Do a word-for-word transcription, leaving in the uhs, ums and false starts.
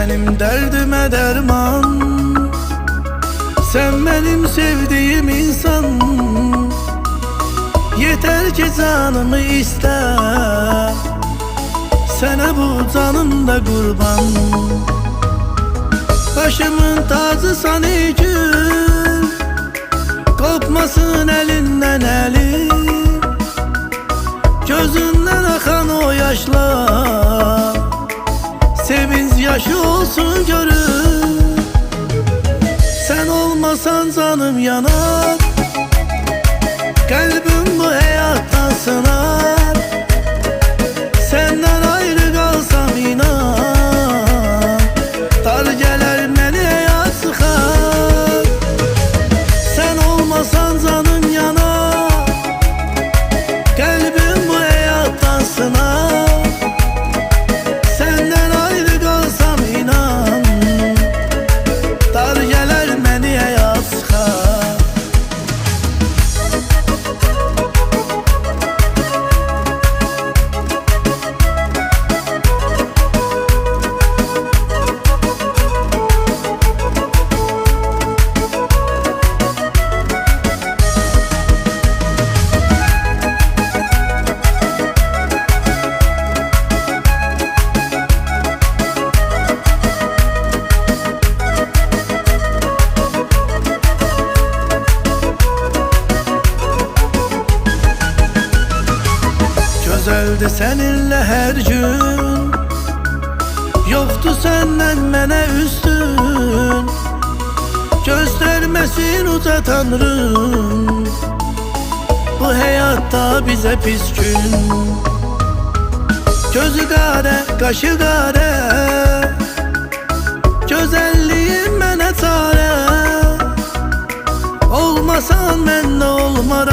benim derdime derman. Sen benim sevdiğim insan, yeter ki canımı iste. Sana bu canımda kurban. Başımın tacısan ey gül, kopmasın elinden elim. Gözünden akan o yaşlar sevinç yaşı olsun görür. Sen olmasan canım yanar, kalbim bu hayattan sınar. Senden ayrı kalsam inan, dar gelir beni hayat sıkar. Sen olmasan canım yanar, kalbim bu hayattan sınar. Senden ayrı kalsam inan, dar gelir beni hayat sıkar. Güzeldi seninle her gün, yoktu senden mene üstün. Göstermesin uca Tanrım bu hayatta bize pis gün. Gözü kare, kaşı kare, güzelliğin mene çare. Olmasan ben de olmaram.